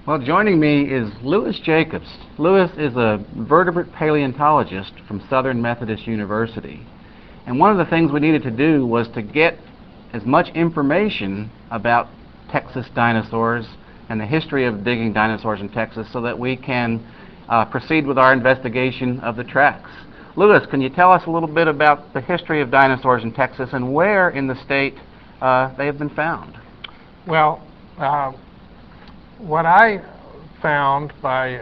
Well, joining me is Louis Jacobs. Louis is a vertebrate paleontologist from Southern Methodist University. And one of the things we needed to do was to get as much information about Texas dinosaurs and the history of digging dinosaurs in Texas so that we can proceed with our investigation of the tracks. Louis, can you tell us a little bit about the history of dinosaurs in Texas and where in the state they have been found? Well, what I found by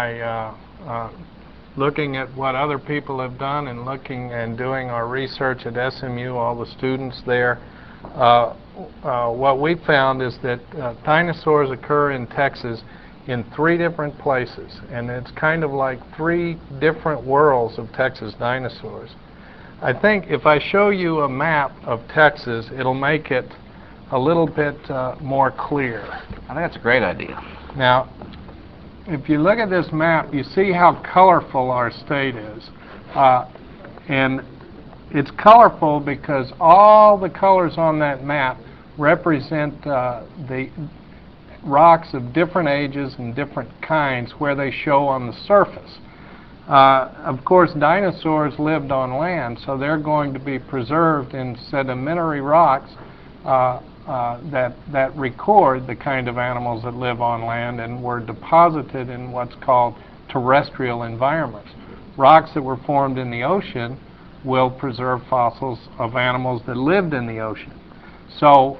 looking at what other people have done and looking and doing our research at SMU, all the students there, what we found is that dinosaurs occur in Texas in 3 different places, and it's kind of like 3 different worlds of Texas dinosaurs. I think if I show you a map of Texas, it'll make it a little bit more clear. I think that's a great idea. Now, if you look at this map, you see how colorful our state is. And it's colorful because all the colors on that map represent the rocks of different ages and different kinds where they show on the surface. Of course, dinosaurs lived on land, so they're going to be preserved in sedimentary rocks that record the kind of animals that live on land and were deposited in what's called terrestrial environments. Rocks that were formed in the ocean will preserve fossils of animals that lived in the ocean. So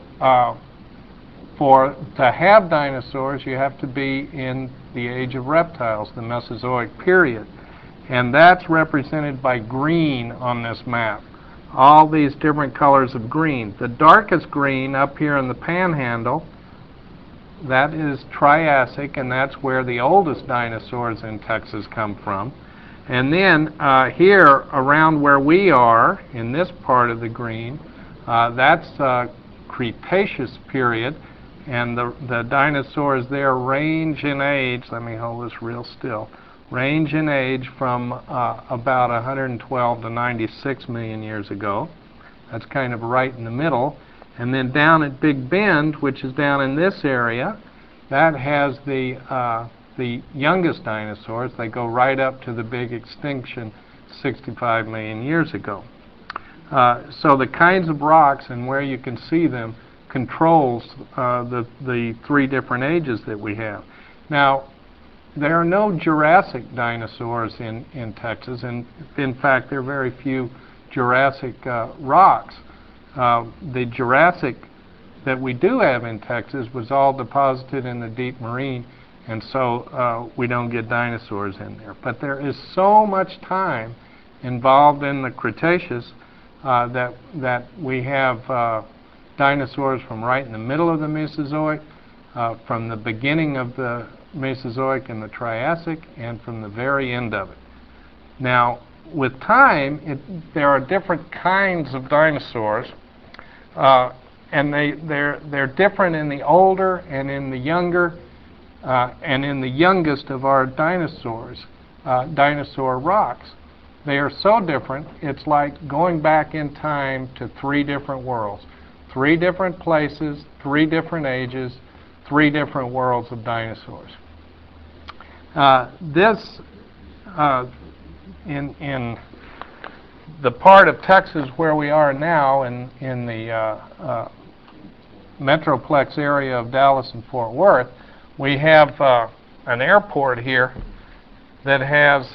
to have dinosaurs, you have to be in the age of reptiles, the Mesozoic period. And that's represented by green on this map. All these different colors of green. The darkest green up here in the panhandle, that is Triassic, and that's where the oldest dinosaurs in Texas come from. And then here around where we are, in this part of the green, that's Cretaceous period, and the dinosaurs there range in age, let me hold this real still, range in age from about 112 to 96 million years ago. That's kind of right in the middle. And then down at Big Bend, which is down in this area, that has the youngest dinosaurs. They go right up to the big extinction 65 million years ago. So the kinds of rocks and where you can see them controls the 3 different ages that we have. Now, there are no Jurassic dinosaurs in Texas, and in fact, there are very few Jurassic rocks. The Jurassic that we do have in Texas was all deposited in the deep marine, and so we don't get dinosaurs in there. But there is so much time involved in the Cretaceous that we have dinosaurs from right in the middle of the Mesozoic, from the beginning of the Mesozoic and the Triassic, and from the very end of it. Now, with time, there are different kinds of dinosaurs, and they're different in the older and in the younger and in the youngest of our dinosaurs, dinosaur rocks. They are so different, it's like going back in time to 3 different worlds, 3 different places, 3 different ages, 3 different worlds of dinosaurs. In the part of Texas where we are now, in the Metroplex area of Dallas and Fort Worth, we have an airport here that has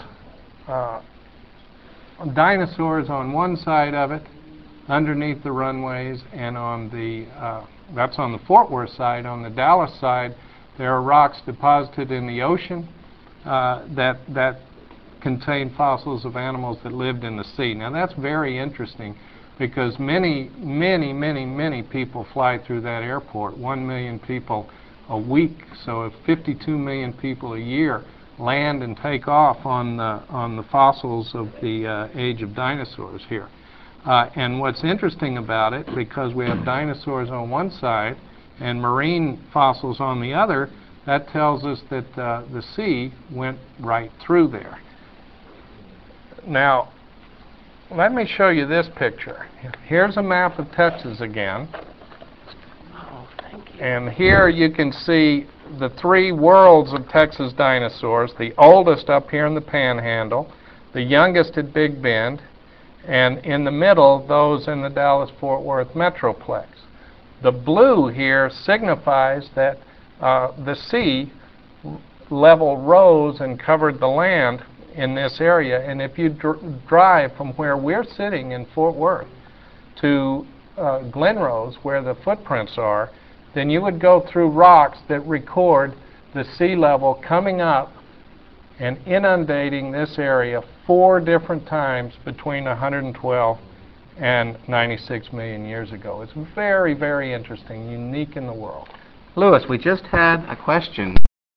dinosaurs on one side of it, underneath the runways, and on the that's on the Fort Worth side. On the Dallas side, there are rocks deposited in the ocean that contain fossils of animals that lived in the sea. Now that's very interesting because many people fly through that airport. 1 million people a week, so if 52 million people a year land and take off on the fossils of the age of dinosaurs here. And what's interesting about it, because we have dinosaurs on one side and marine fossils on the other, that tells us that the sea went right through there. Now, let me show you this picture. Here's a map of Texas again. Oh, thank you. And here you can see the three worlds of Texas dinosaurs, the oldest up here in the Panhandle, the youngest at Big Bend, and in the middle, those in the Dallas-Fort Worth Metroplex. The blue here signifies that the sea level rose and covered the land in this area, and if you drive from where we're sitting in Fort Worth to Glen Rose, where the footprints are, then you would go through rocks that record the sea level coming up and inundating this area 4 different times between 112 and 96 million years ago. It's very, very interesting, unique in the world. Louis, we just had a question